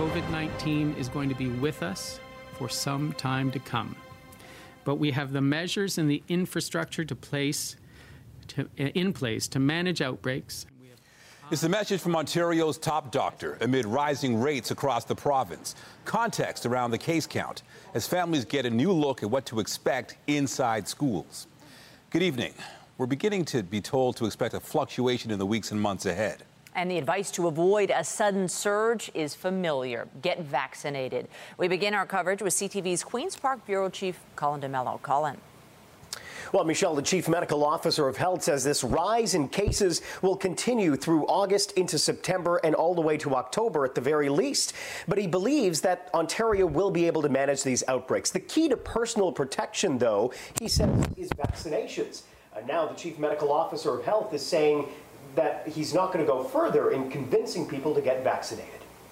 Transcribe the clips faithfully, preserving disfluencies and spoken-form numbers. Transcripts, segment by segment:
COVID nineteen is going to be with us for some time to come. But we have the measures and the infrastructure to place, to, in place to manage outbreaks. It's the message from Ontario's top doctor amid rising rates across the province. Context around the case count as families get a new look at what to expect inside schools. Good evening. We're beginning to be told to expect a fluctuation in the weeks and months ahead. And the advice to avoid a sudden surge is familiar. Get vaccinated. We begin our coverage with C T V's Queen's Park Bureau Chief Colin D'Mello. Colin. Well, Michelle, the Chief Medical Officer of Health says this rise in cases will continue through August into September and all the way to October at the very least. But he believes that Ontario will be able to manage these outbreaks. The key to personal protection, though, he says, is vaccinations. And now the Chief Medical Officer of Health is saying that he's not going to go further in convincing people to get vaccinated.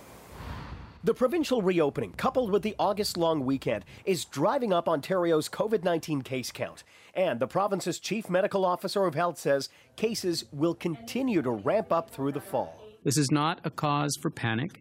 The provincial reopening, coupled with the August-long weekend, is driving up Ontario's COVID nineteen case count. And the province's Chief Medical Officer of Health says cases will continue to ramp up through the fall. This is not a cause for panic.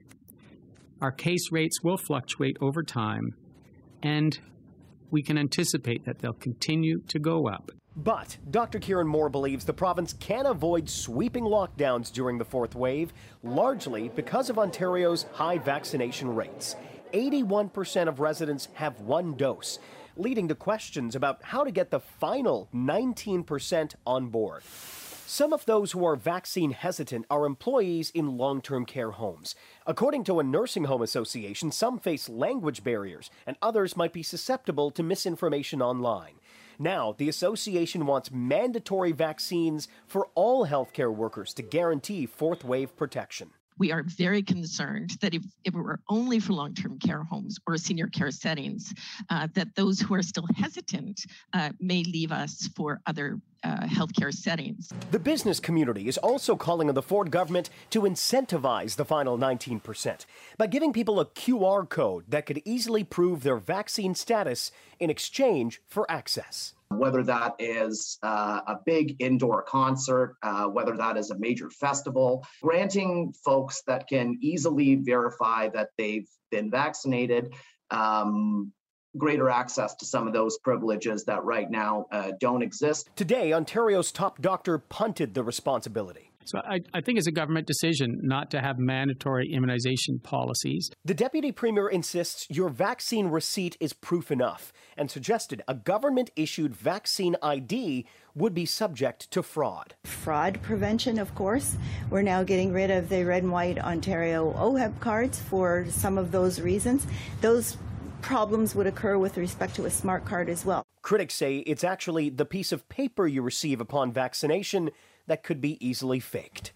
Our case rates will fluctuate over time, and we can anticipate that they'll continue to go up. But Doctor Kieran Moore believes the province can avoid sweeping lockdowns during the fourth wave, largely because of Ontario's high vaccination rates. eighty-one percent of residents have one dose, leading to questions about how to get the final nineteen percent on board. Some of those who are vaccine hesitant are employees in long-term care homes. According to a nursing home association, some face language barriers and others might be susceptible to misinformation online. Now, the association wants mandatory vaccines for all healthcare workers to guarantee fourth wave protection. We are very concerned that if, if it were only for long-term care homes or senior care settings, uh, that those who are still hesitant uh, may leave us for other uh, healthcare settings. The business community is also calling on the Ford government to incentivize the final nineteen percent by giving people a Q R code that could easily prove their vaccine status in exchange for access. Whether that is uh, a big indoor concert, uh, whether that is a major festival, granting folks that can easily verify that they've been vaccinated um, greater access to some of those privileges that right now uh, don't exist. Today, Ontario's top doctor punted the responsibility. So I, I think it's a government decision not to have mandatory immunization policies. The Deputy Premier insists your vaccine receipt is proof enough and suggested a government-issued vaccine I D would be subject to fraud. Fraud prevention, of course. We're now getting rid of the red and white Ontario O H A B cards for some of those reasons. Those problems would occur with respect to a smart card as well. Critics say it's actually the piece of paper you receive upon vaccination that could be easily faked.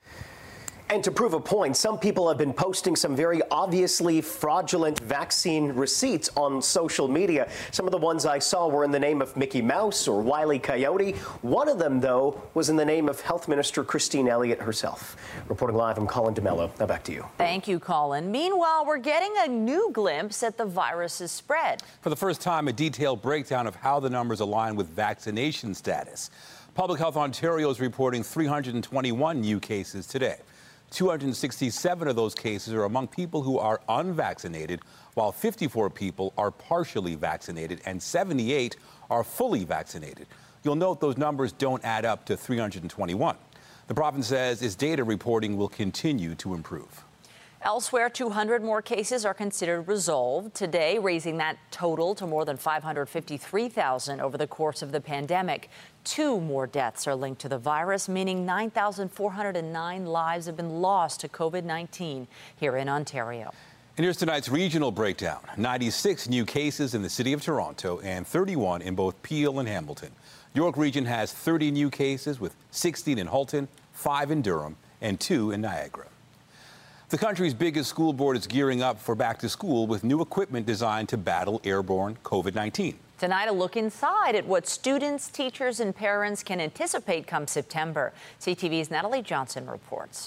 And to prove a point, some people have been posting some very obviously fraudulent vaccine receipts on social media. Some of the ones I saw were in the name of Mickey Mouse or Wile E. Coyote. One of them, though, was in the name of Health Minister Christine Elliott herself. Reporting live, I'm Colin D'Mello. Now back to you. Thank you, Colin. Meanwhile, we're getting a new glimpse at the virus's spread. For the first time, a detailed breakdown of how the numbers align with vaccination status. Public Health Ontario is reporting three hundred twenty-one new cases today. two hundred sixty-seven of those cases are among people who are unvaccinated, while fifty-four people are partially vaccinated and seventy-eight are fully vaccinated. You'll note those numbers don't add up to three hundred twenty-one. The province says its data reporting will continue to improve. Elsewhere, two hundred more cases are considered resolved today, raising that total to more than five hundred fifty-three thousand over the course of the pandemic. Two more deaths are linked to the virus, meaning nine thousand four hundred nine lives have been lost to COVID nineteen here in Ontario. And here's tonight's regional breakdown. ninety-six new cases in the city of Toronto and thirty-one in both Peel and Hamilton. York Region has thirty new cases, with sixteen in Halton, five in Durham, and two in Niagara. The country's biggest school board is gearing up for back to school with new equipment designed to battle airborne COVID nineteen. Tonight, a look inside at what students, teachers, and parents can anticipate come September. C T V's Natalie Johnson reports.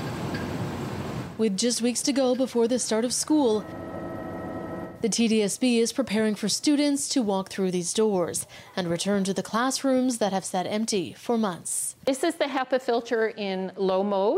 With just weeks to go before the start of school, the T D S B is preparing for students to walk through these doors and return to the classrooms that have sat empty for months. This is the HEPA filter in low mode.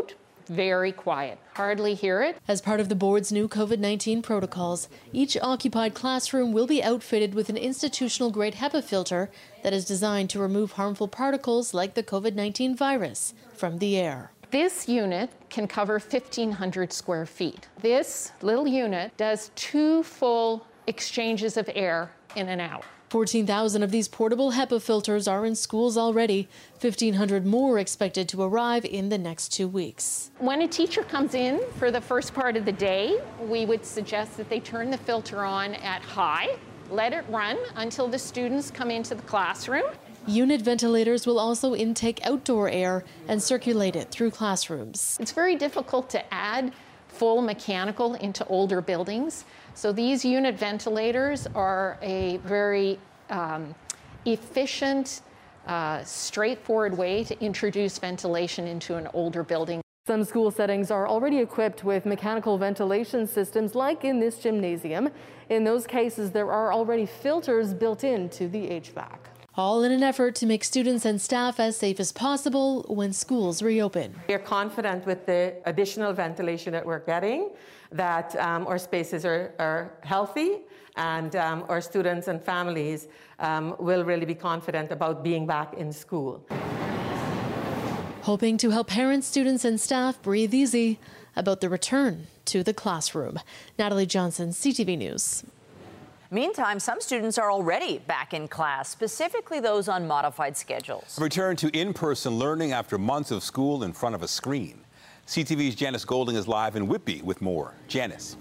very quiet. Hardly hear it. As part of the board's new COVID nineteen protocols, each occupied classroom will be outfitted with an institutional-grade HEPA filter that is designed to remove harmful particles like the COVID nineteen virus from the air. This unit can cover fifteen hundred square feet. This little unit does two full exchanges of air in an hour. fourteen thousand of these portable HEPA filters are in schools already. fifteen hundred more expected to arrive in the next two weeks. When a teacher comes in for the first part of the day, we would suggest that they turn the filter on at high, let it run until the students come into the classroom. Unit ventilators will also intake outdoor air and circulate it through classrooms. It's very difficult to add full mechanical into older buildings. So these unit ventilators are a very um, efficient, uh, straightforward way to introduce ventilation into an older building. Some school settings are already equipped with mechanical ventilation systems like in this gymnasium. In those cases, there are already filters built into the H V A C. All in an effort to make students and staff as safe as possible when schools reopen. We're confident with the additional ventilation that we're getting that um, our spaces are, are healthy, and um, our students and families um, will really be confident about being back in school. Hoping to help parents, students, and staff breathe easy about the return to the classroom. Natalie Johnson, C T V News. Meantime, some students are already back in class, specifically those on modified schedules. A return to in-person learning after months of school in front of a screen. C T V's Janice Golding is live in Whitby with more. Janice.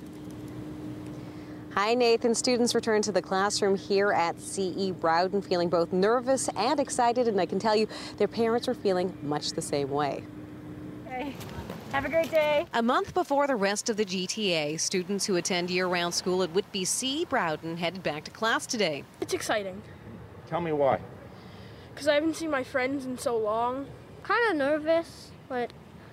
Hi, Nathan. Students return to the classroom here at C E Browden, feeling both nervous and excited, and I can tell you their parents are feeling much the same way. Okay. Have a great day. A month before the rest of the G T A, students who attend year-round school at Whitby C E Browden headed back to class today. It's exciting. Tell me why. Because I haven't seen my friends in so long. Kind of nervous, but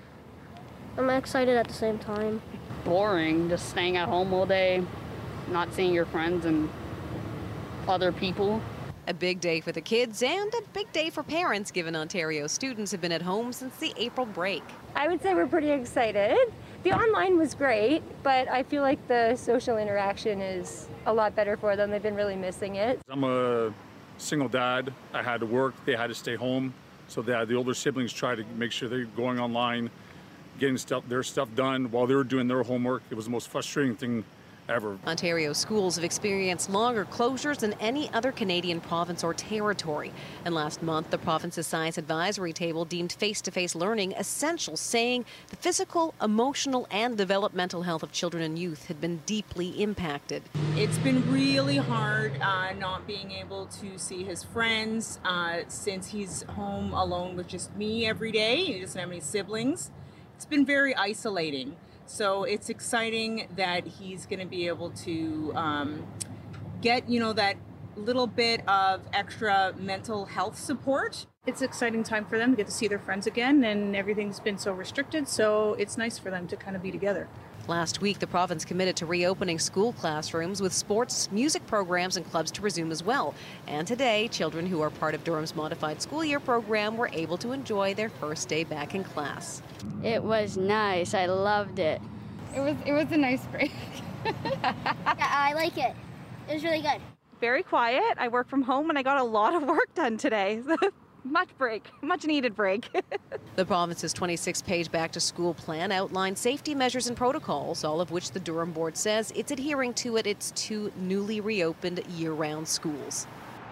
I'm excited at the same time. Boring, just staying at home all day, not seeing your friends and other people. A big day for the kids and a big day for parents, given Ontario students have been at home since the April break. I would say we're pretty excited. The online was great, but I feel like the social interaction is a lot better for them. They've been really missing it. I'm a single dad. I had to work. They had to stay home. So that the older siblings try to make sure they're going online, getting stuff, their stuff done while they were doing their homework. It was the most frustrating thing ever. Ontario schools have experienced longer closures than any other Canadian province or territory. And last month, the province's science advisory table deemed face-to-face learning essential, saying the physical, emotional, and developmental health of children and youth had been deeply impacted. It's been really hard uh, not being able to see his friends uh, since he's home alone with just me every day. He doesn't have any siblings. It's been very isolating. So it's exciting that he's going to be able to um, get, you know, that little bit of extra mental health support. It's an exciting time for them to get to see their friends again, and everything's been so restricted, so it's nice for them to kind of be together. Last week, the province committed to reopening school classrooms with sports, music programs, and clubs to resume as well. And today, children who are part of Durham's modified school year program were able to enjoy their first day back in class. It was nice. I loved it. It was it was a nice break. Yeah, I like it. It was really good. Very quiet. I work from home and I got a lot of work done today. Much break, much needed break. The province's twenty-six page back to school plan outlines safety measures and protocols, all of which the Durham board says it's adhering to at its two newly reopened year-round schools.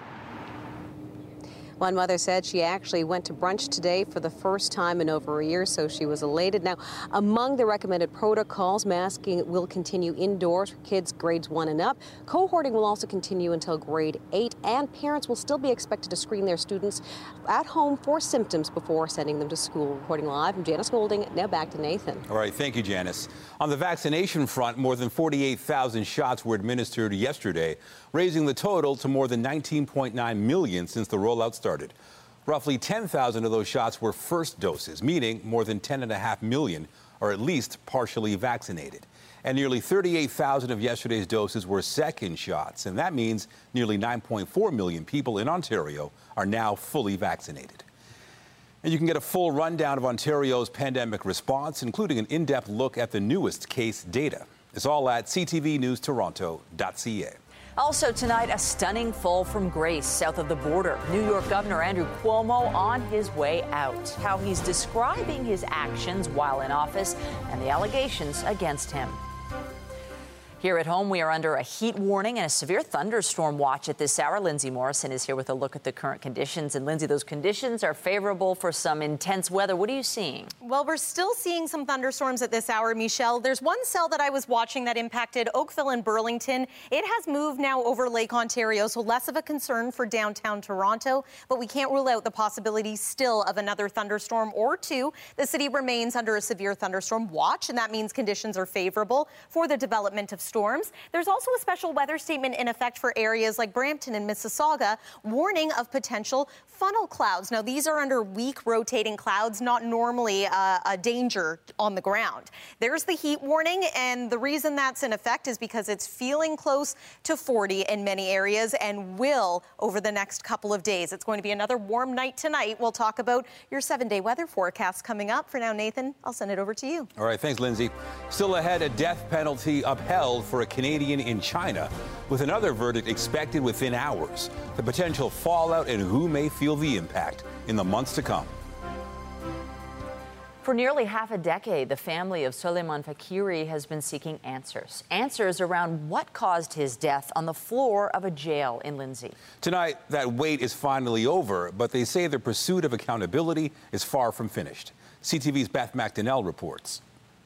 One mother said she actually went to brunch today for the first time in over a year, so she was elated. Now, among the recommended protocols, masking will continue indoors for kids grades one and up. Cohorting will also continue until grade eight, and parents will still be expected to screen their students at home for symptoms before sending them to school. Reporting live, I'm Janice Golding. Now back to Nathan. All right, thank you, Janice. On the vaccination front, more than forty-eight thousand shots were administered yesterday, raising the total to more than nineteen point nine million since the rollout started. Roughly ten thousand of those shots were first doses, meaning more than ten point five million are at least partially vaccinated. And nearly thirty-eight thousand of yesterday's doses were second shots, and that means nearly nine point four million people in Ontario are now fully vaccinated. And you can get a full rundown of Ontario's pandemic response, including an in-depth look at the newest case data. It's all at c t v news toronto dot c a. Also tonight, a stunning fall from grace south of the border. New York Governor Andrew Cuomo on his way out. How he's describing his actions while in office and the allegations against him. Here at home, we are under a heat warning and a severe thunderstorm watch at this hour. Lindsay Morrison is here with a look at the current conditions. And Lindsay, those conditions are favorable for some intense weather. What are you seeing? Well, we're still seeing some thunderstorms at this hour, Michelle. There's one cell that I was watching that impacted Oakville and Burlington. It has moved now over Lake Ontario, so less of a concern for downtown Toronto. But we can't rule out the possibility still of another thunderstorm or two. The city remains under a severe thunderstorm watch, and that means conditions are favorable for the development of storms. There's also a special weather statement in effect for areas like Brampton and Mississauga, warning of potential funnel clouds. Now, these are under weak rotating clouds, not normally uh, a danger on the ground. There's the heat warning, and the reason that's in effect is because it's feeling close to forty in many areas and will over the next couple of days. It's going to be another warm night tonight. We'll talk about your seven-day weather forecast coming up. For now, Nathan, I'll send it over to you. All right, thanks, Lindsay. Still ahead, a death penalty upheld for a Canadian in China, with another verdict expected within hours. The potential fallout and who may feel the impact in the months to come. For nearly half a decade, the family of Soleiman Fakiri has been seeking answers. Answers around what caused his death on the floor of a jail in Lindsay. Tonight, that wait is finally over, but they say their pursuit of accountability is far from finished. C T V's Beth McDonnell reports.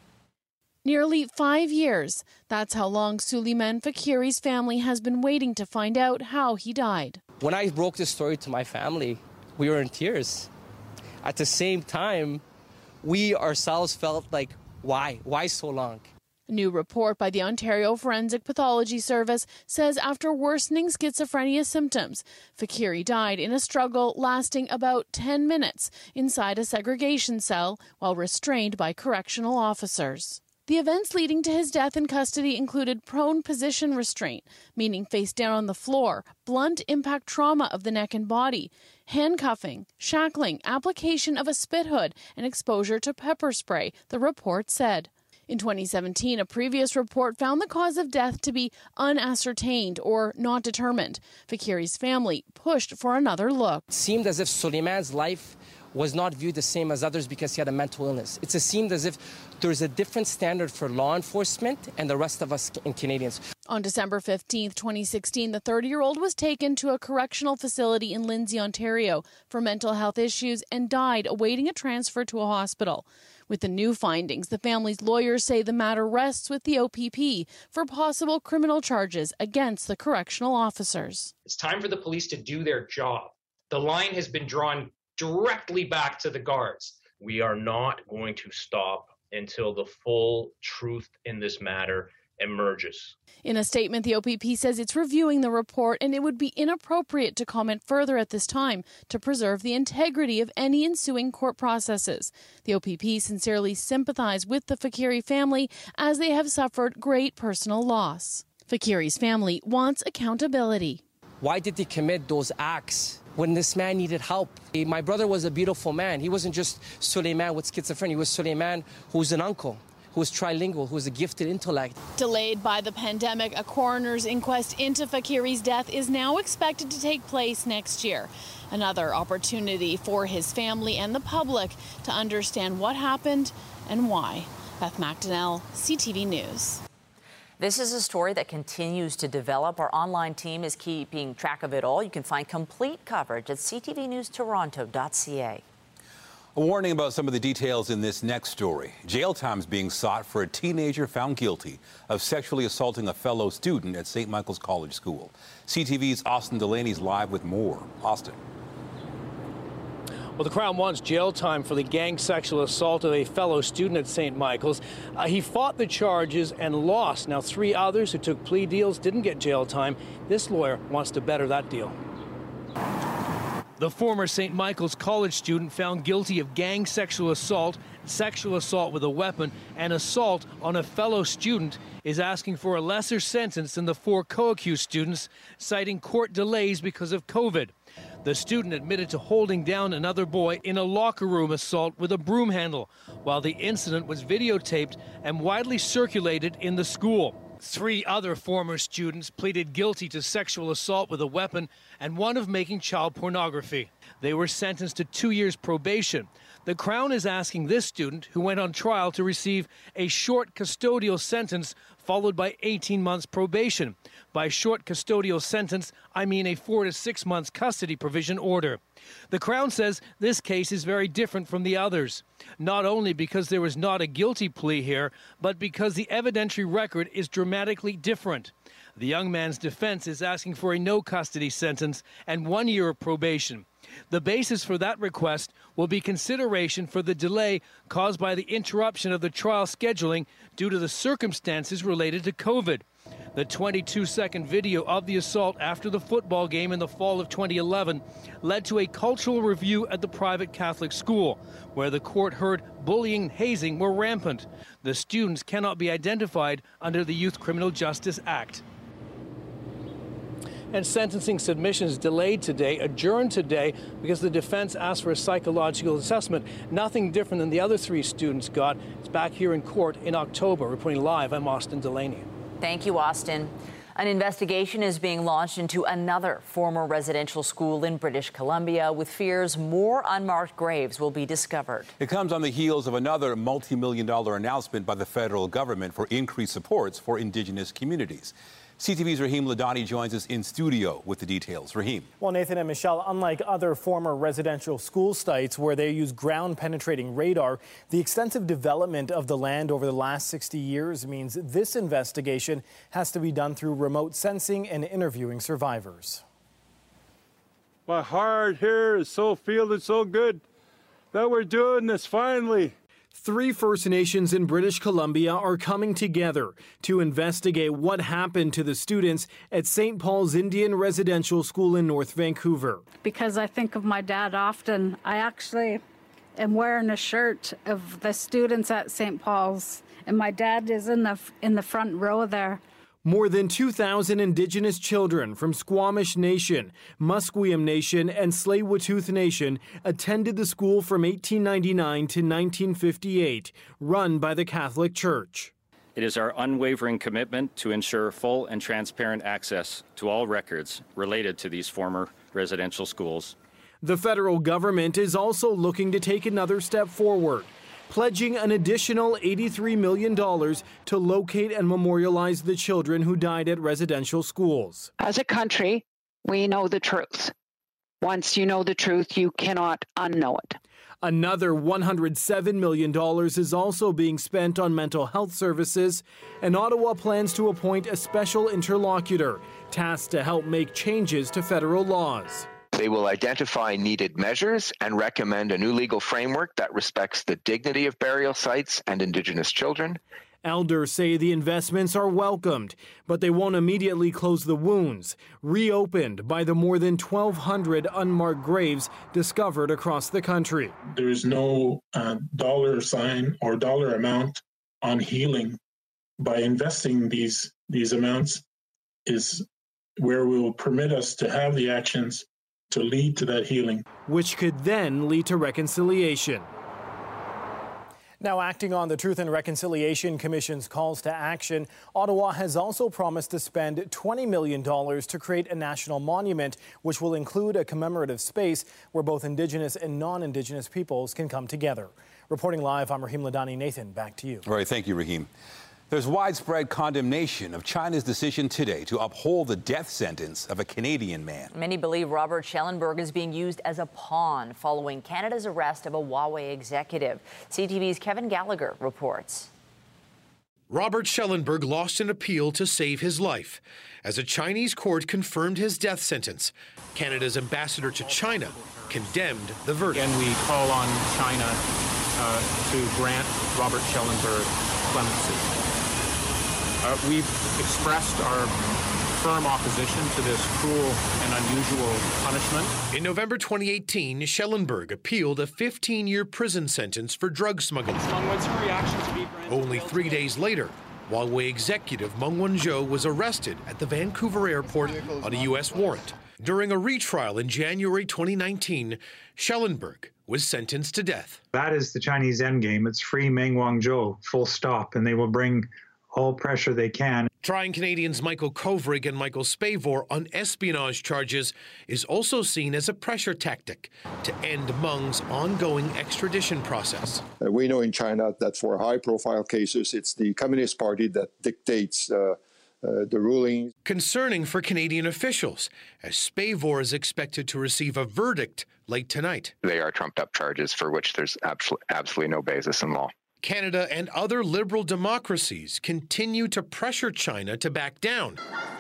Nearly five years. That's how long Soleiman Fakiri's family has been waiting to find out how he died. When I broke this story to my family, we were in tears. At the same time, we ourselves felt like, why? Why so long? A new report by the Ontario Forensic Pathology Service says after worsening schizophrenia symptoms, Fakiri died in a struggle lasting about ten minutes inside a segregation cell while restrained by correctional officers. The events leading to his death in custody included prone position restraint, meaning face down on the floor, blunt impact trauma of the neck and body, handcuffing, shackling, application of a spit hood, and exposure to pepper spray, the report said. In twenty seventeen, a previous report found the cause of death to be unascertained or not determined. Fakiri's family pushed for another look. It seemed as if Soleiman's life was not viewed the same as others because he had a mental illness. It seemed as if there's a different standard for law enforcement and the rest of us Canadians. On December fifteenth, twenty sixteen, the thirty-year-old was taken to a correctional facility in Lindsay, Ontario for mental health issues and died awaiting a transfer to a hospital. With the new findings, the family's lawyers say the matter rests with the O P P for possible criminal charges against the correctional officers. It's time for the police to do their job. The line has been drawn directly back to the guards. We are not going to stop until the full truth in this matter emerges. In a statement, the O P P says it's reviewing the report and it would be inappropriate to comment further at this time to preserve the integrity of any ensuing court processes. The O P P sincerely sympathize with the Fakiri family as they have suffered great personal loss. Fakiri's family wants accountability. Why did they commit those acts when this man needed help? My brother was a beautiful man. He wasn't just Soleiman with schizophrenia. He was Soleiman who's an uncle, who was trilingual, who was a gifted intellect. Delayed by the pandemic, a coroner's inquest into Fakiri's death is now expected to take place next year. Another opportunity for his family and the public to understand what happened and why. Beth McDonnell, C T V News. This is a story that continues to develop. Our online team is keeping track of it all. You can find complete coverage at c t v news toronto dot c a. A warning about some of the details in this next story. Jail time is being sought for a teenager found guilty of sexually assaulting a fellow student at Saint Michael's College School. C T V's Austin Delaney's live with more. Austin. Well, the Crown wants jail time for the gang sexual assault of a fellow student at Saint Michael's. Uh, he fought the charges and lost. Now, three others who took plea deals didn't get jail time. This lawyer wants to better that deal. The former Saint Michael's College student found guilty of gang sexual assault, sexual assault with a weapon, and assault on a fellow student is asking for a lesser sentence than the four co-accused students, citing court delays because of COVID. The student admitted to holding down another boy in a locker room assault with a broom handle, while the incident was videotaped and widely circulated in the school. Three other former students pleaded guilty to sexual assault with a weapon and one of making child pornography. They were sentenced to two years probation. The Crown is asking this student, who went on trial, to receive a short custodial sentence followed by eighteen months probation. By short custodial sentence, I mean a four to six months custody provision order. The Crown says this case is very different from the others, not only because there was not a guilty plea here, but because the evidentiary record is dramatically different. The young man's defense is asking for a no custody sentence and one year of probation. The basis for that request will be consideration for the delay caused by the interruption of the trial scheduling due to the circumstances related to COVID. The twenty-two second video of the assault after the football game in the fall of twenty eleven led to a cultural review at the private Catholic school, where the court heard bullying and hazing were rampant. The students cannot be identified under the Youth Criminal Justice Act. And sentencing submissions delayed today, adjourned today, because the defense asked for a psychological assessment. Nothing different than the other three students got. It's back here in court in October. Reporting live, I'm Austin Delaney. Thank you, Austin. An investigation is being launched into another former residential school in British Columbia, with fears more unmarked graves will be discovered. It comes on the heels of another multi-million dollar announcement by the federal government for increased supports for Indigenous communities. C T V's Rahim Ladani joins us in studio with the details. Rahim. Well, Nathan and Michelle, unlike other former residential school sites where they use ground-penetrating radar, the extensive development of the land over the last sixty years means this investigation has to be done through remote sensing and interviewing survivors. My heart here is so feeling so good that we're doing this finally. Three First Nations in British Columbia are coming together to investigate what happened to the students at Saint Paul's Indian Residential School in North Vancouver. Because I think of my dad often. I actually am wearing a shirt of the students at Saint Paul's, and my dad is in the in the front row there. More than two thousand Indigenous children from Squamish Nation, Musqueam Nation, and Tsleil-Waututh Nation attended the school from eighteen ninety-nine to nineteen fifty-eight, run by the Catholic Church. It is our unwavering commitment to ensure full and transparent access to all records related to these former residential schools. The federal government is also looking to take another step forward, pledging an additional eighty-three million dollars to locate and memorialize the children who died at residential schools. As a country, we know the truth. Once you know the truth, you cannot unknow it. Another one hundred seven million dollars is also being spent on mental health services, and Ottawa plans to appoint a special interlocutor tasked to help make changes to federal laws. They will identify needed measures and recommend a new legal framework that respects the dignity of burial sites and Indigenous children. Elders say the investments are welcomed, but they won't immediately close the wounds, reopened by the more than twelve hundred unmarked graves discovered across the country. There is no uh, dollar sign or dollar amount on healing. By investing these, these amounts is where we will permit us to have the actions to lead to that healing, which could then lead to reconciliation. Now, acting on the Truth and Reconciliation Commission's calls to action, Ottawa has also promised to spend twenty million dollars to create a national monument, which will include a commemorative space where both Indigenous and non-Indigenous peoples can come together. Reporting live, I'm Rahim Ladani. Nathan, back to you. All right, thank you, Rahim. There's widespread condemnation of China's decision today to uphold the death sentence of a Canadian man. Many believe Robert Schellenberg is being used as a pawn following Canada's arrest of a Huawei executive. C T V's Kevin Gallagher reports. Robert Schellenberg lost an appeal to save his life as a Chinese court confirmed his death sentence. Canada's ambassador to China condemned the verdict. And we call on China uh, to grant Robert Schellenberg clemency. Uh, we've expressed our firm opposition to this cruel and unusual punishment. In November twenty eighteen, Schellenberg appealed a fifteen year prison sentence for drug smuggling. What's your reaction to be granted? Only three days later, Huawei executive Meng Wanzhou was arrested at the Vancouver airport on a U S warrant. During a retrial in January twenty nineteen, Schellenberg was sentenced to death. That is the Chinese endgame. It's free Meng Wanzhou, full stop, and they will bring all pressure they can. Trying Canadians Michael Kovrig and Michael Spavor on espionage charges is also seen as a pressure tactic to end Meng's ongoing extradition process. Uh, we know in China that for high-profile cases, it's the Communist Party that dictates uh, uh, the ruling. Concerning for Canadian officials, as Spavor is expected to receive a verdict late tonight. They are trumped-up charges for which there's absol- absolutely no basis in law. Canada and other liberal democracies continue to pressure China to back down.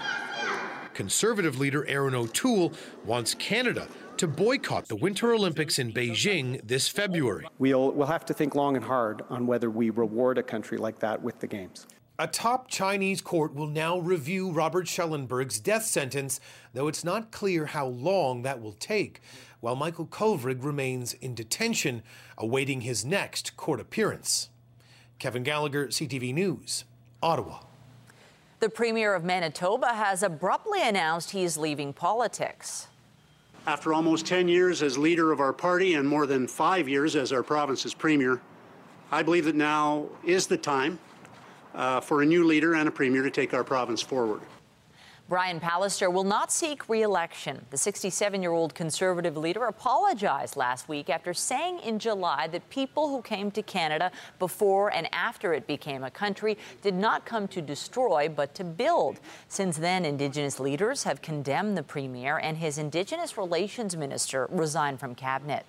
Conservative leader Erin O'Toole wants Canada to boycott the Winter Olympics in Beijing this February. We'll, we'll have to think long and hard on whether we reward a country like that with the Games. A top Chinese court will now review Robert Schellenberg's death sentence, though it's not clear how long that will take, while Michael Kovrig remains in detention, awaiting his next court appearance. Kevin Gallagher, C T V News, Ottawa. The Premier of Manitoba has abruptly announced he is leaving politics. After almost ten years as leader of our party and more than five years as our province's Premier, I believe that now is the time uh, for a new leader and a Premier to take our province forward. Brian Pallister will not seek re-election. The sixty-seven-year-old Conservative leader apologized last week after saying in July that people who came to Canada before and after it became a country did not come to destroy but to build. Since then, Indigenous leaders have condemned the Premier, and his Indigenous Relations Minister resigned from cabinet.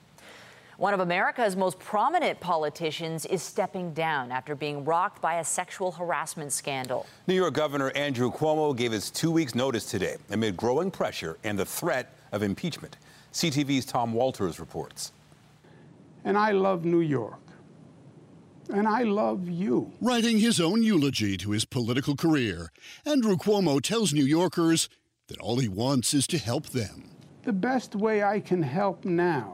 One of America's most prominent politicians is stepping down after being rocked by a sexual harassment scandal. New York Governor Andrew Cuomo gave his two weeks' notice today amid growing pressure and the threat of impeachment. C T V's Tom Walters reports. And I love New York. And I love you. Writing his own eulogy to his political career, Andrew Cuomo tells New Yorkers that all he wants is to help them. The best way I can help now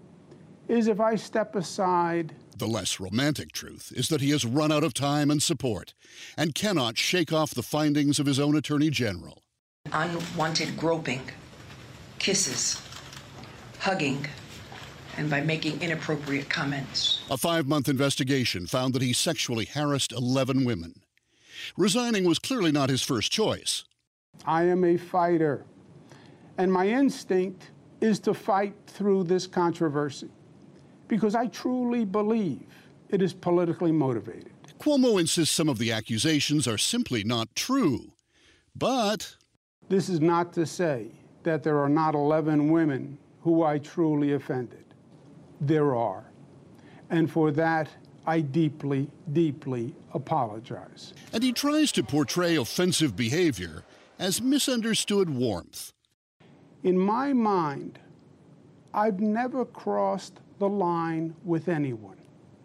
is if I step aside. The less romantic truth is that he has run out of time and support and cannot shake off the findings of his own Attorney General. Unwanted groping, kisses, hugging, and by making inappropriate comments. A five-month investigation found that he sexually harassed eleven women. Resigning was clearly not his first choice. I am a fighter, and my instinct is to fight through this controversy, because I truly believe it is politically motivated. Cuomo insists some of the accusations are simply not true, but... This is not to say that there are not eleven women who I truly offended. There are. And for that, I deeply, deeply apologize. And he tries to portray offensive behavior as misunderstood warmth. In my mind, I've never crossed the line with anyone.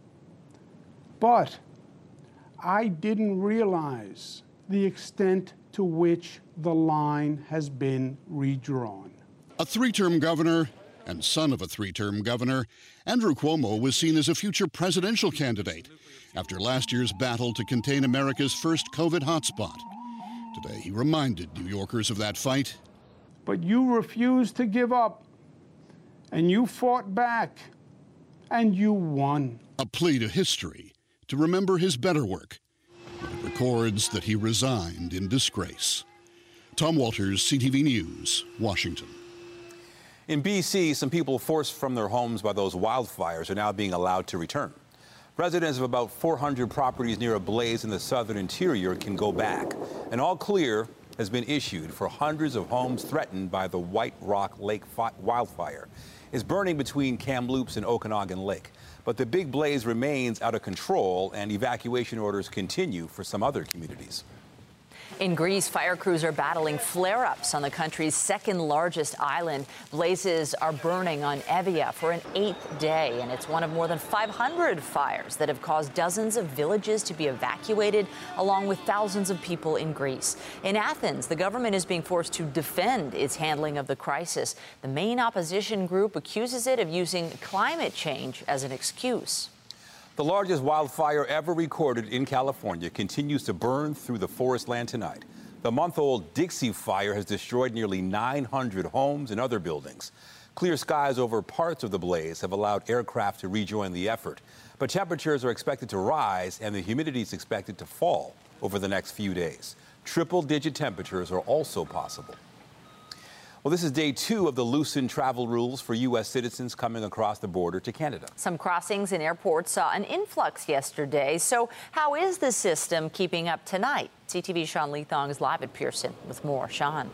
But I didn't realize the extent to which the line has been redrawn. A three-term governor and son of a three-term governor, Andrew Cuomo was seen as a future presidential candidate after last year's battle to contain America's first COVID hotspot. Today, he reminded New Yorkers of that fight. But you refused to give up, and you fought back, and you won. A plea to history to remember his better work. It records that he resigned in disgrace. Tom Walters, C T V News, Washington. In B C, some people forced from their homes by those wildfires are now being allowed to return. Residents of about four hundred properties near a blaze in the southern interior can go back. An all clear has been issued for hundreds of homes threatened by the White Rock Lake wildfire. It's burning between Kamloops and Okanagan Lake. But the big blaze remains out of control, and evacuation orders continue for some other communities. In Greece, fire crews are battling flare-ups on the country's second largest island. Blazes are burning on Evia for an eighth day, and it's one of more than five hundred fires that have caused dozens of villages to be evacuated, along with thousands of people in Greece. In Athens, the government is being forced to defend its handling of the crisis. The main opposition group accuses it of using climate change as an excuse. The largest wildfire ever recorded in California continues to burn through the forest land tonight. The month-old Dixie Fire has destroyed nearly nine hundred homes and other buildings. Clear skies over parts of the blaze have allowed aircraft to rejoin the effort. But temperatures are expected to rise and the humidity is expected to fall over the next few days. Triple-digit temperatures are also possible. Well, this is day two of the loosened travel rules for U S citizens coming across the border to Canada. Some crossings and airports saw an influx yesterday. So how is the system keeping up tonight? C T V's Sean Leathong is live at Pearson with more. Sean.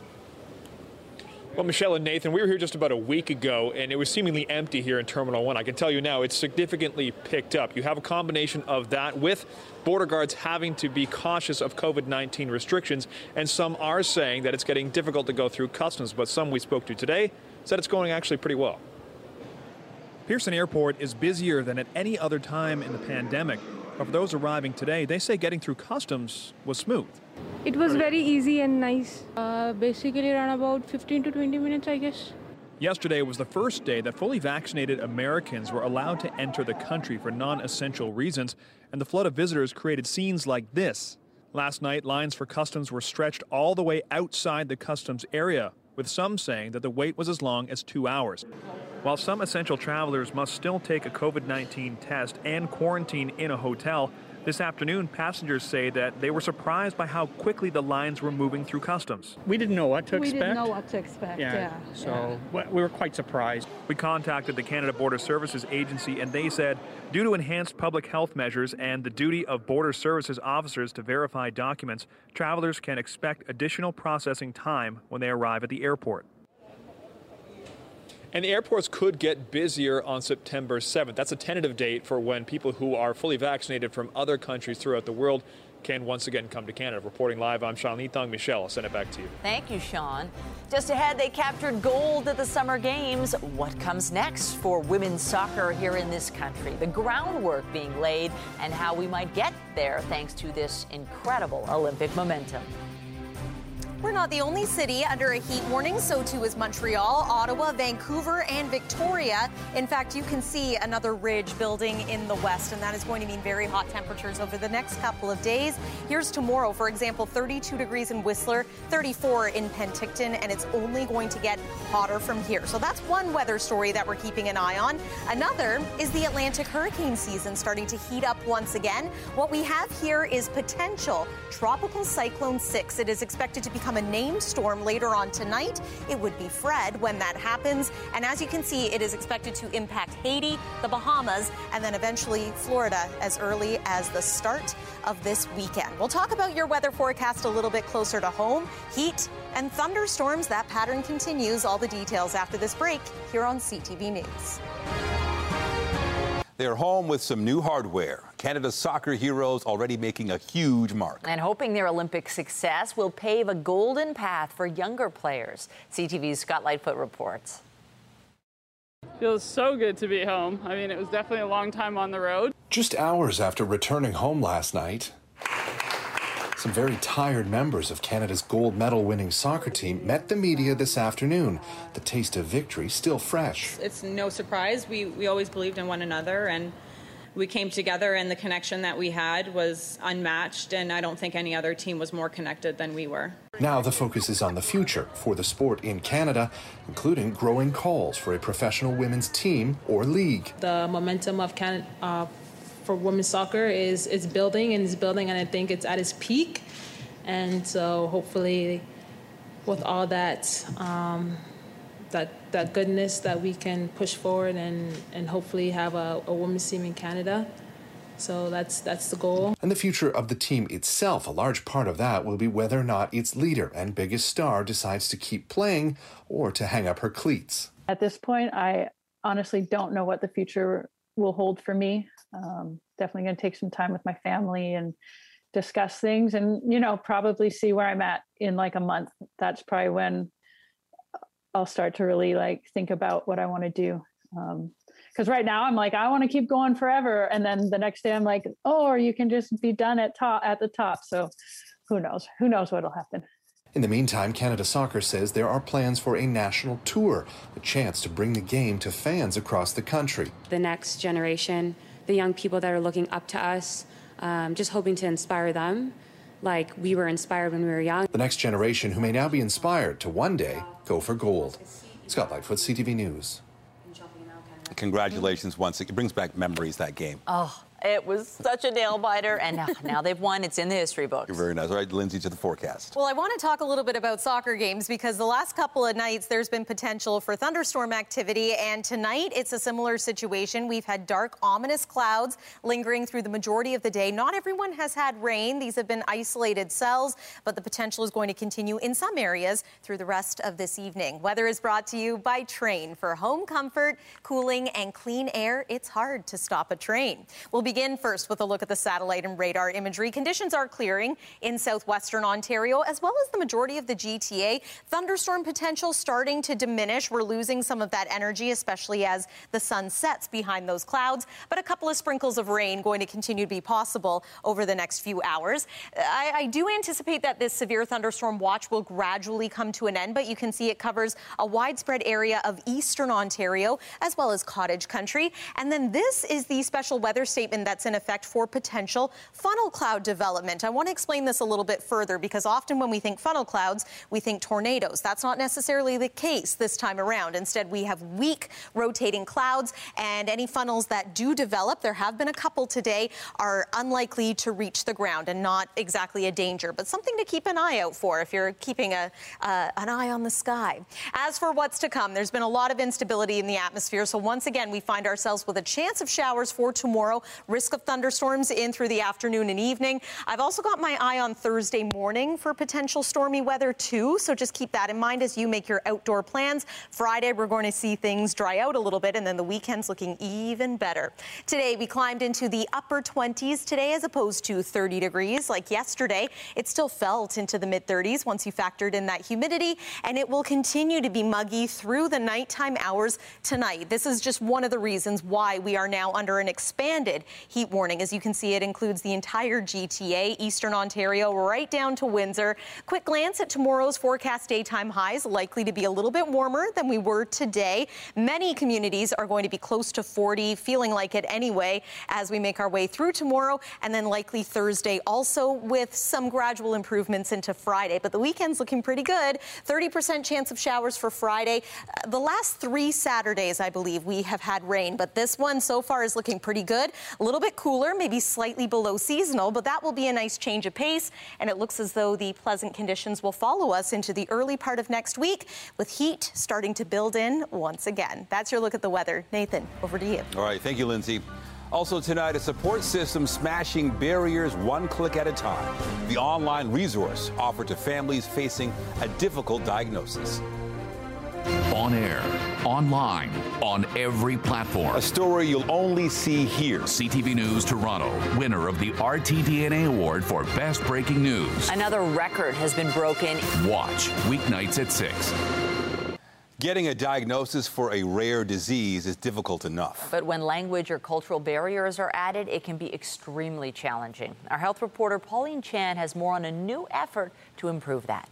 Well, Michelle and Nathan, we were here just about a week ago, and it was seemingly empty here in Terminal one. I can tell you now, it's significantly picked up. You have a combination of that with border guards having to be cautious of COVID nineteen restrictions, and some are saying that it's getting difficult to go through customs, but some we spoke to today said it's going actually pretty well. Pearson Airport is busier than at any other time in the pandemic. But for those arriving today, they say getting through customs was smooth. It was very easy and nice. Uh, basically around about fifteen to twenty minutes, I guess. Yesterday was the first day that fully vaccinated Americans were allowed to enter the country for non-essential reasons, and the flood of visitors created scenes like this. Last night, lines for customs were stretched all the way outside the customs area, with some saying that the wait was as long as two hours. While some essential travelers must still take a COVID nineteen test and quarantine in a hotel, this afternoon passengers say that they were surprised by how quickly the lines were moving through customs. We didn't know what to we expect. We didn't know what to expect, yeah. yeah so yeah. we were quite surprised. We contacted the Canada Border Services Agency and they said due to enhanced public health measures and the duty of Border Services officers to verify documents, travelers can expect additional processing time when they arrive at the airport. And the airports could get busier on September seventh. That's a tentative date for when people who are fully vaccinated from other countries throughout the world can once again come to Canada. Reporting live, I'm Sean Leathong. Michelle, I'll send it back to you. Thank you, Sean. Just ahead, they captured gold at the Summer Games. What comes next for women's soccer here in this country? The groundwork being laid and how we might get there thanks to this incredible Olympic momentum. We're not the only city under a heat warning. So too is Montreal, Ottawa, Vancouver, and Victoria. In fact, you can see another ridge building in the west, and that is going to mean very hot temperatures over the next couple of days. Here's tomorrow, for example, thirty-two degrees in Whistler, thirty-four in Penticton, and it's only going to get hotter from here. So that's one weather story that we're keeping an eye on. Another is the Atlantic hurricane season starting to heat up once again. What we have here is potential Tropical Cyclone six. It is expected to become a named storm later on tonight. It would be Fred when that happens. And as you can see, it is expected to impact Haiti, the Bahamas, and then eventually Florida as early as the start of this weekend. We'll talk about your weather forecast a little bit closer to home. Heat and thunderstorms, that pattern continues. All the details after this break here on C T V News. They're home with some new hardware. Canada's soccer heroes already making a huge mark. And hoping their Olympic success will pave a golden path for younger players. C T V's Scott Lightfoot reports. Feels so good to be home. I mean, it was definitely a long time on the road. Just hours after returning home last night, some very tired members of Canada's gold medal winning soccer team met the media this afternoon. The taste of victory still fresh. It's no surprise. We, we always believed in one another, and we came together, and the connection that we had was unmatched, and I don't think any other team was more connected than we were. Now the focus is on the future for the sport in Canada, including growing calls for a professional women's team or league. The momentum of Canada uh, for women's soccer is, is building and is building, and I think it's at its peak. And so hopefully with all that, um, that, that goodness that we can push forward and, and hopefully have a, a women's team in Canada. So that's, that's the goal. And the future of the team itself, a large part of that will be whether or not its leader and biggest star decides to keep playing or to hang up her cleats. At this point, I honestly don't know what the future will hold for me. Um, definitely going to take some time with my family and discuss things and, you know, probably see where I'm at in like a month. That's probably when I'll start to really like think about what I want to do. Um, Because right now I'm like, I want to keep going forever. And then the next day I'm like, oh, or you can just be done at top at the top. So who knows? Who knows what'll happen? In the meantime, Canada Soccer says there are plans for a national tour, a chance to bring the game to fans across the country. The next generation, the young people that are looking up to us, um, just hoping to inspire them like we were inspired when we were young. The next generation who may now be inspired to one day go for gold. Scott Lightfoot, C T V News. Congratulations once again. It brings back memories, that game. Oh, it was such a nail-biter, and now, now they've won. It's in the history books. You're very nice. All right, Lindsay, to the forecast. Well, I want to talk a little bit about soccer games because the last couple of nights there's been potential for thunderstorm activity, and tonight it's a similar situation. We've had dark, ominous clouds lingering through the majority of the day. Not everyone has had rain. These have been isolated cells, but the potential is going to continue in some areas through the rest of this evening. Weather is brought to you by Train. For home comfort, cooling, and clean air, it's hard to stop a train. We'll begin first with a look at the satellite and radar imagery. Conditions are clearing in southwestern Ontario, as well as the majority of the G T A. Thunderstorm potential starting to diminish. We're losing some of that energy, especially as the sun sets behind those clouds. But a couple of sprinkles of rain going to continue to be possible over the next few hours. I, I do anticipate that this severe thunderstorm watch will gradually come to an end, but you can see it covers a widespread area of eastern Ontario, as well as cottage country. And then this is the special weather statement that's in effect for potential funnel cloud development. I want to explain this a little bit further because often when we think funnel clouds, we think tornadoes. That's not necessarily the case this time around. Instead, we have weak rotating clouds, and any funnels that do develop, there have been a couple today, are unlikely to reach the ground and not exactly a danger, but something to keep an eye out for if you're keeping a, uh, an eye on the sky. As for what's to come, there's been a lot of instability in the atmosphere, so once again, we find ourselves with a chance of showers for tomorrow. Risk of thunderstorms in through the afternoon and evening. I've also got my eye on Thursday morning for potential stormy weather too, so just keep that in mind as you make your outdoor plans. Friday, we're going to see things dry out a little bit, and then the weekend's looking even better. Today, we climbed into the upper twenties today as opposed to thirty degrees like yesterday. It still felt into the mid thirties once you factored in that humidity, and it will continue to be muggy through the nighttime hours tonight. This is just one of the reasons why we are now under an expanded heat warning. As you can see, it includes the entire G T A, Eastern Ontario, right down to Windsor. Quick glance at tomorrow's forecast daytime highs, likely to be a little bit warmer than we were today. Many communities are going to be close to forty, feeling like it anyway, as we make our way through tomorrow, and then likely Thursday also, with some gradual improvements into Friday. But the weekend's looking pretty good. thirty percent chance of showers for Friday. Uh, the last three Saturdays, I believe, we have had rain, but this one so far is looking pretty good. A little bit cooler, maybe slightly below seasonal, but that will be a nice change of pace, and it looks as though the pleasant conditions will follow us into the early part of next week, with heat starting to build in once again. That's your look at the weather. Nathan, over to you. All right, thank you, Lindsay. Also tonight, a support system smashing barriers one click at a time. The online resource offered to families facing a difficult diagnosis. On air, online, on every platform. A story you'll only see here. C T V News Toronto, winner of the R T D N A Award for Best Breaking News. Another record has been broken. Watch weeknights at six. Getting a diagnosis for a rare disease is difficult enough. But when language or cultural barriers are added, it can be extremely challenging. Our health reporter Pauline Chan has more on a new effort to improve that.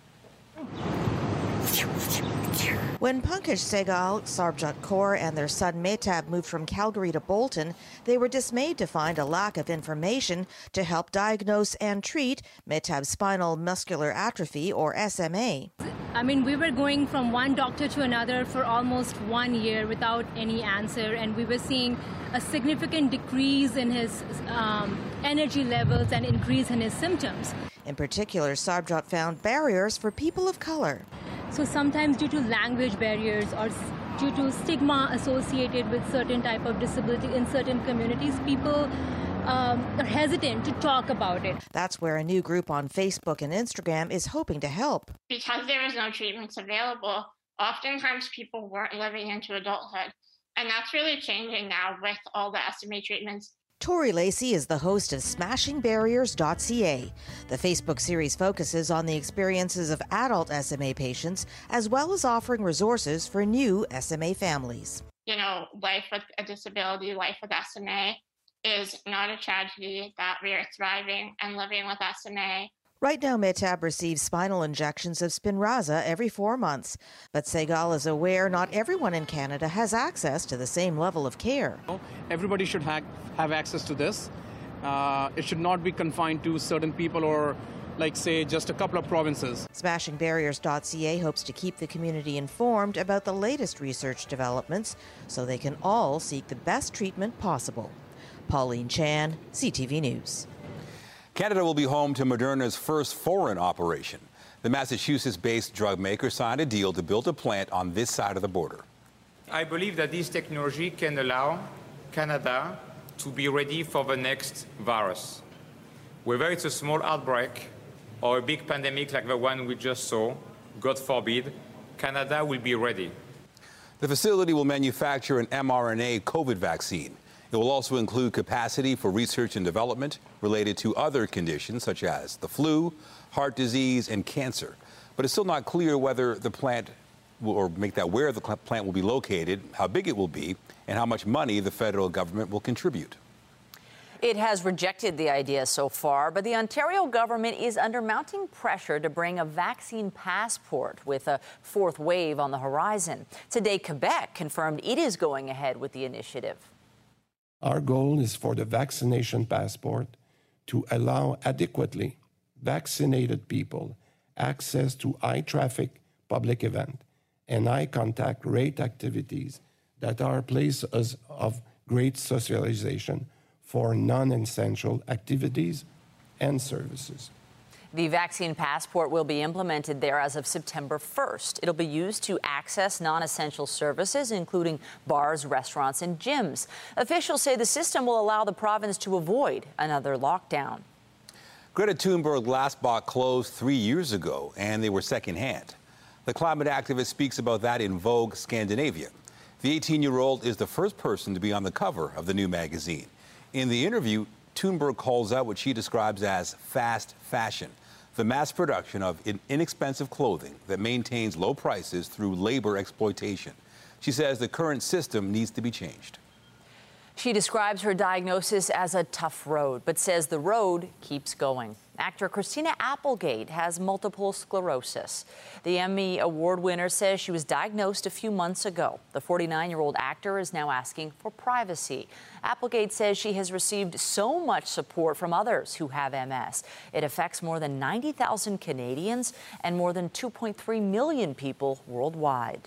When Pankaj Sehgal, Sarbjot Kaur and their son Mehtab moved from Calgary to Bolton, they were dismayed to find a lack of information to help diagnose and treat Mehtab's spinal muscular atrophy, or S M A. I mean, we were going from one doctor to another for almost one year without any answer, and we were seeing a significant decrease in his um, energy levels and increase in his symptoms. In particular, Sarbjot found barriers for people of color. So sometimes due to language barriers or due to stigma associated with certain type of disability in certain communities, people um, are hesitant to talk about it. That's where a new group on Facebook and Instagram is hoping to help. Because there is no treatments available, oftentimes people weren't living into adulthood. And that's really changing now with all the S M A treatments. Tori Lacey is the host of smashing barriers dot c a. The Facebook series focuses on the experiences of adult S M A patients, as well as offering resources for new S M A families. You know, life with a disability, life with S M A is not a tragedy, that we are thriving and living with S M A. Right now, Mehtab receives spinal injections of Spinraza every four months. But Sehgal is aware not everyone in Canada has access to the same level of care. Everybody should ha- have access to this. Uh, it should not be confined to certain people or like, say, just a couple of provinces. Smashing Barriers dot C A hopes to keep the community informed about the latest research developments so they can all seek the best treatment possible. Pauline Chan, C T V News. Canada will be home to Moderna's first foreign operation. The Massachusetts-based drug maker signed a deal to build a plant on this side of the border. I believe that this technology can allow Canada to be ready for the next virus. Whether it's a small outbreak or a big pandemic like the one we just saw, God forbid, Canada will be ready. The facility will manufacture an mRNA COVID vaccine. It will also include capacity for research and development related to other conditions such as the flu, heart disease, and cancer. But it's still not clear whether the plant will, or make that where the plant will be located, how big it will be, and how much money the federal government will contribute. It has rejected the idea so far, but the Ontario government is under mounting pressure to bring a vaccine passport with a fourth wave on the horizon. Today, Quebec confirmed it is going ahead with the initiative. Our goal is for the vaccination passport to allow adequately vaccinated people access to high-traffic public event and high-contact rate activities that are places of great socialization for non-essential activities and services. The vaccine passport will be implemented there as of September first. It'll be used to access non-essential services, including bars, restaurants, and gyms. Officials say the system will allow the province to avoid another lockdown. Greta Thunberg last bought clothes three years ago, and they were secondhand. The climate activist speaks about that in Vogue Scandinavia. The eighteen-year-old is the first person to be on the cover of the new magazine. In the interview, Thunberg calls out what she describes as fast fashion, the mass production of inexpensive clothing that maintains low prices through labor exploitation. She says the current system needs to be changed. She describes her diagnosis as a tough road, but says the road keeps going. Actor Christina Applegate has multiple sclerosis. The Emmy Award winner says she was diagnosed a few months ago. The forty-nine-year-old actor is now asking for privacy. Applegate says she has received so much support from others who have M S. It affects more than ninety thousand Canadians and more than two point three million people worldwide.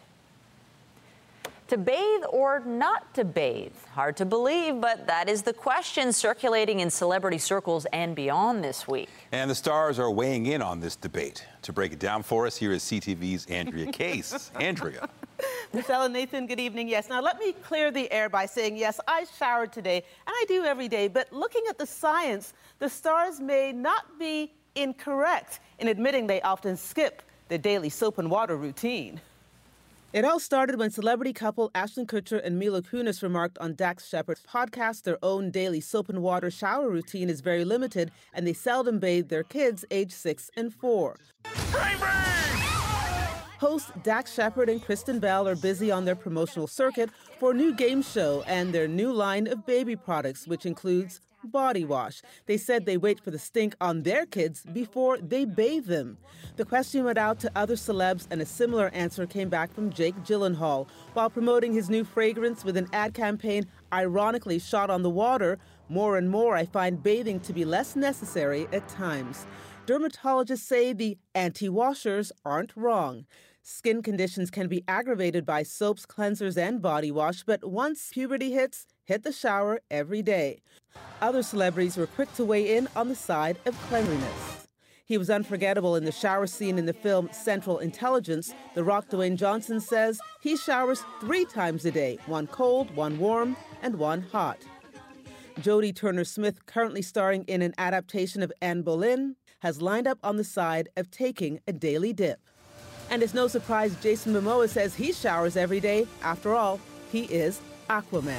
To bathe or not to bathe? Hard to believe, but that is the question circulating in celebrity circles and beyond this week. And the stars are weighing in on this debate. To break it down for us, here is C T V's Andrea Case. Andrea. Michelle and Nathan, good evening. Yes, now let me clear the air by saying, yes, I showered today, and I do every day, but looking at the science, the stars may not be incorrect in admitting they often skip their daily soap and water routine. It all started when celebrity couple Ashton Kutcher and Mila Kunis remarked on Dax Shepard's podcast their own daily soap and water shower routine is very limited, and they seldom bathe their kids aged six and four. Bang, bang! Hosts Dax Shepard and Kristen Bell are busy on their promotional circuit for a new game show and their new line of baby products, which includes body wash. They said they wait for the stink on their kids before they bathe them. The question went out to other celebs, and a similar answer came back from Jake Gyllenhaal. While promoting his new fragrance with an ad campaign ironically shot on the water, more and more I find bathing to be less necessary at times. Dermatologists say the anti-washers aren't wrong. Skin conditions can be aggravated by soaps, cleansers, and body wash, but once puberty hits, hit the shower every day. Other celebrities were quick to weigh in on the side of cleanliness. He was unforgettable in the shower scene in the film Central Intelligence. The Rock Dwayne Johnson says he showers three times a day, one cold, one warm, and one hot. Jodie Turner-Smith, currently starring in an adaptation of Anne Boleyn, has lined up on the side of taking a daily dip. And it's no surprise Jason Momoa says he showers every day. After all, he is Aquaman.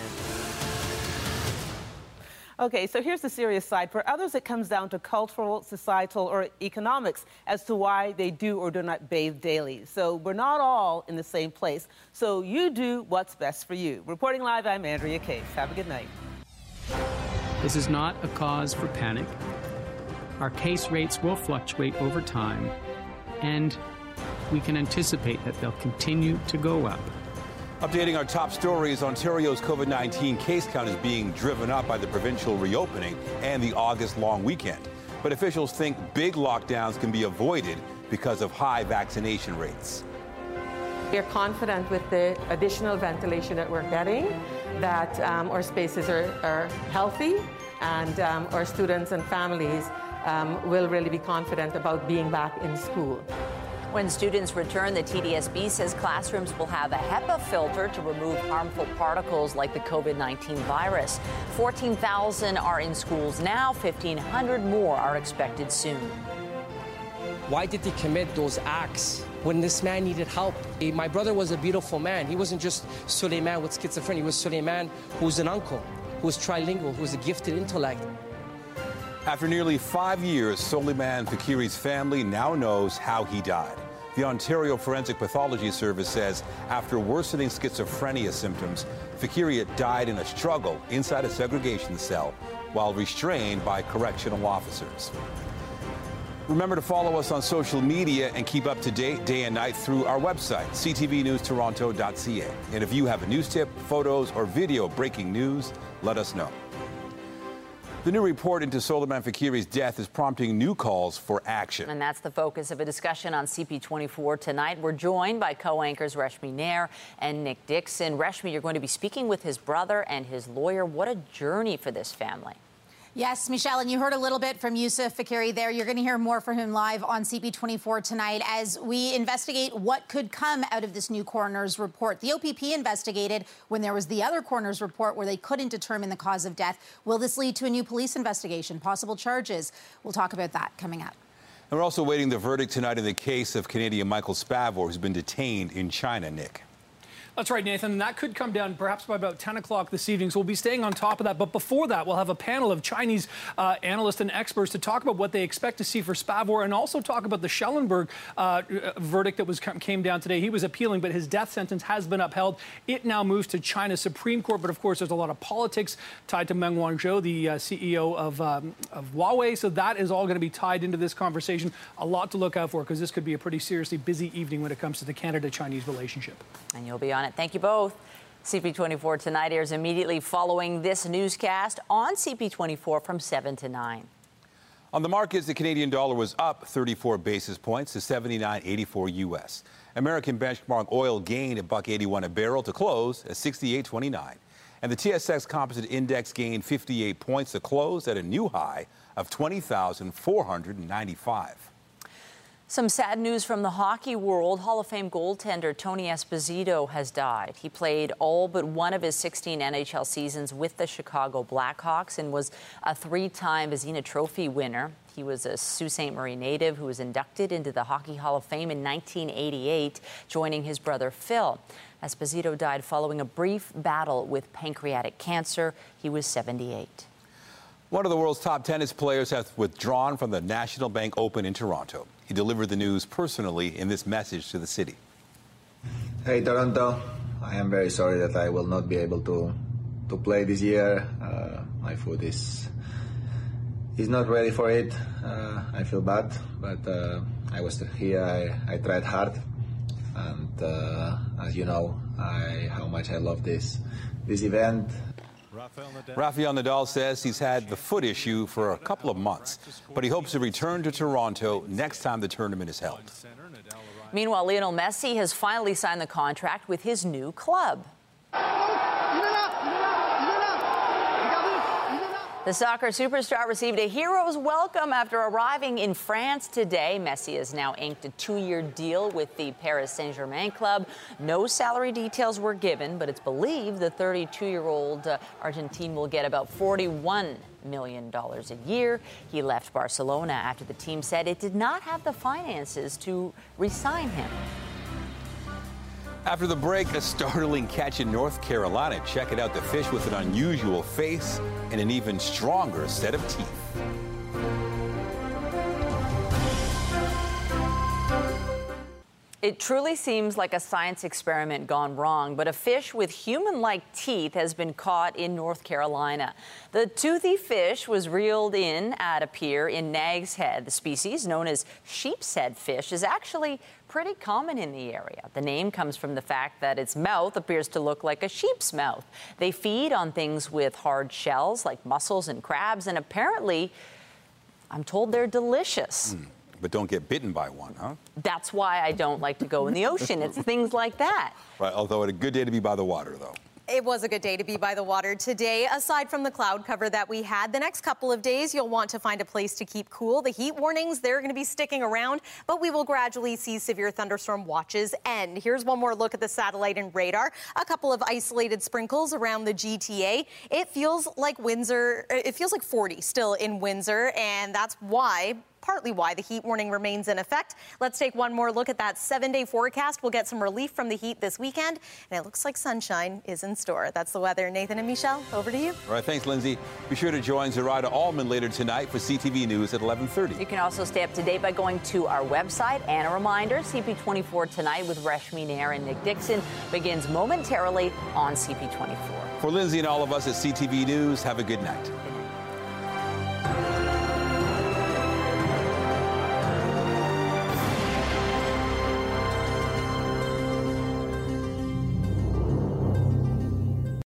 Okay, so here's the serious side. For others, it comes down to cultural, societal, or economics as to why they do or do not bathe daily. So we're not all in the same place. So you do what's best for you. Reporting live, I'm Andrea Case. Have a good night. This is not a cause for panic. Our case rates will fluctuate over time, and we can anticipate that they'll continue to go up. Updating our top stories, Ontario's COVID nineteen case count is being driven up by the provincial reopening and the August long weekend. But officials think big lockdowns can be avoided because of high vaccination rates. We are confident with the additional ventilation that we're getting that um, our spaces are, are healthy, and um, our students and families um, will really be confident about being back in school. When students return, the T D S B says classrooms will have a HEPA filter to remove harmful particles like the COVID nineteen virus. fourteen thousand are in schools now, fifteen hundred more are expected soon. Why did they commit those acts when this man needed help? My brother was a beautiful man. He wasn't just Suleiman with schizophrenia. He was Suleiman who's an uncle, who's trilingual, who's a gifted intellect. After nearly five years, Suleiman Fakiri's family now knows how he died. The Ontario Forensic Pathology Service says after worsening schizophrenia symptoms, Fakiri died in a struggle inside a segregation cell while restrained by correctional officers. Remember to follow us on social media and keep up to date day and night through our website, c t v news toronto dot c a. And if you have a news tip, photos, or video breaking news, let us know. The new report into Suleiman Fakiri's death is prompting new calls for action. And that's the focus of a discussion on C P twenty-four tonight. We're joined by co-anchors Reshmi Nair and Nick Dixon. Reshmi, you're going to be speaking with his brother and his lawyer. What a journey for this family. Yes, Michelle, and you heard a little bit from Yusuf Fakiri there. You're going to hear more from him live on C P twenty-four tonight as we investigate what could come out of this new coroner's report. The O P P investigated when there was the other coroner's report where they couldn't determine the cause of death. Will this lead to a new police investigation, possible charges? We'll talk about that coming up. And we're also waiting the verdict tonight in the case of Canadian Michael Spavor, who's been detained in China, Nick. That's right, Nathan. That could come down perhaps by about ten o'clock this evening. So we'll be staying on top of that. But before that, we'll have a panel of Chinese uh, analysts and experts to talk about what they expect to see for Spavor and also talk about the Schellenberg uh, verdict that was came down today. He was appealing, but his death sentence has been upheld. It now moves to China's Supreme Court. But of course, there's a lot of politics tied to Meng Wanzhou, the uh, C E O of, um, of Huawei. So that is all going to be tied into this conversation. A lot to look out for because this could be a pretty seriously busy evening when it comes to the Canada-Chinese relationship. And you'll be on it. Thank you both. C P twenty-four tonight airs immediately following this newscast on C P twenty-four from seven to nine. On the markets, the Canadian dollar was up thirty-four basis points to seventy-nine eighty-four U S. American benchmark oil gained a buck eighty-one a barrel to close at sixty-eight twenty-nine. And the T S X Composite Index gained fifty-eight points to close at a new high of twenty thousand four hundred ninety-five. Some sad news from the hockey world. Hall of Fame goaltender Tony Esposito has died. He played all but one of his sixteen N H L seasons with the Chicago Blackhawks and was a three-time Vezina Trophy winner. He was a Sault Ste. Marie native who was inducted into the Hockey Hall of Fame in nineteen eighty-eight, joining his brother Phil. Esposito died following a brief battle with pancreatic cancer. He was seventy-eight. One of the world's top tennis players has withdrawn from the National Bank Open in Toronto. He delivered the news personally in this message to the city. Hey, Toronto. I am very sorry that I will not be able to to play this year. Uh, my foot is is not ready for it. Uh, I feel bad, but uh, I was here. I, I tried hard, and uh, as you know, I how much I love this this event. Rafael Nadal says he's had the foot issue for a couple of months, but he hopes to return to Toronto next time the tournament is held. Meanwhile, Lionel Messi has finally signed the contract with his new club. The soccer superstar received a hero's welcome after arriving in France today. Messi has now inked a two-year deal with the Paris Saint-Germain club. No salary details were given, but it's believed the thirty-two-year-old uh, Argentine will get about forty-one million dollars a year. He left Barcelona after the team said it did not have the finances to re-sign him. After the break, a startling catch in North Carolina. Check it out, the fish with an unusual face and an even stronger set of teeth. It truly seems like a science experiment gone wrong, but a fish with human-like teeth has been caught in North Carolina. The toothy fish was reeled in at a pier in Nags Head. The species, known as sheep's head fish, is actually pretty common in the area. The name comes from the fact that its mouth appears to look like a sheep's mouth. They feed on things with hard shells like mussels and crabs, and apparently I'm told they're delicious. Mm. But don't get bitten by one, huh? That's why I don't like to go in the ocean. It's things like that. Right, although it's a good day to be by the water, though. It was a good day to be by the water today. Aside from the cloud cover that we had, the next couple of days you'll want to find a place to keep cool. The heat warnings, they're going to be sticking around, but we will gradually see severe thunderstorm watches end. Here's one more look at the satellite and radar. A couple of isolated sprinkles around the G T A. It feels like Windsor, it feels like forty still in Windsor, and that's why partly why the heat warning remains in effect. Let's take one more look at that seven-day forecast. We'll get some relief from the heat this weekend, and it looks like sunshine is in store. That's the weather. Nathan and Michelle, over to you. All right, thanks, Lindsay. Be sure to join Zoraida Allman later tonight for C T V News at eleven thirty. You can also stay up to date by going to our website. And a reminder, C P twenty-four Tonight with Reshmi Nair and Nick Dixon begins momentarily on C P twenty-four. For Lindsay and all of us at C T V News, have a good night.